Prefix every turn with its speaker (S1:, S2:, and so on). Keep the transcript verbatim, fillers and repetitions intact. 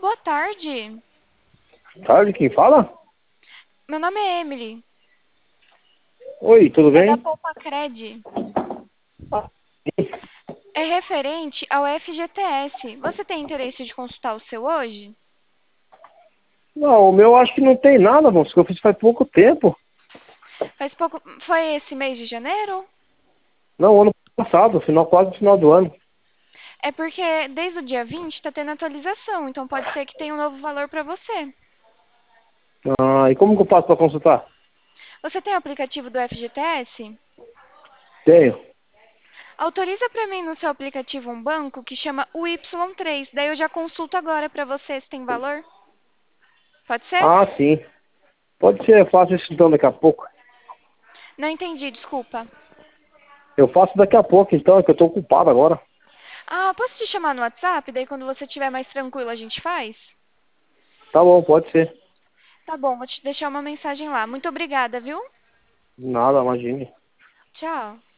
S1: boa tarde.
S2: Tarde, quem fala?
S1: Meu nome é Emily.
S2: Oi, tudo
S1: É da
S2: bem?
S1: Poupa Cred.
S2: Ah, sim.
S1: É referente ao F G T S. Você tem interesse de consultar o seu hoje?
S2: Não, o meu acho que não tem nada, moço, que eu fiz faz pouco tempo.
S1: Faz pouco. Foi esse mês de janeiro?
S2: Não, ano passado, final, quase no final do ano.
S1: É porque desde o dia vinte está tendo atualização, então pode ser que tenha um novo valor para você.
S2: Ah, e como que eu faço para consultar?
S1: Você tem o aplicativo do F G T S?
S2: Tenho.
S1: Autoriza para mim no seu aplicativo um banco que chama o Y três. Daí eu já consulto agora para você se tem valor. Pode ser?
S2: Ah, sim. Pode ser, eu faço isso então daqui a pouco.
S1: Não entendi, desculpa.
S2: Eu faço daqui a pouco então, é que eu tô ocupado agora.
S1: Ah, posso te chamar no WhatsApp? Daí quando você estiver mais tranquilo a gente faz?
S2: Tá bom, pode ser.
S1: Tá bom, vou te deixar uma mensagem lá. Muito obrigada, viu?
S2: Nada, imagine.
S1: Tchau.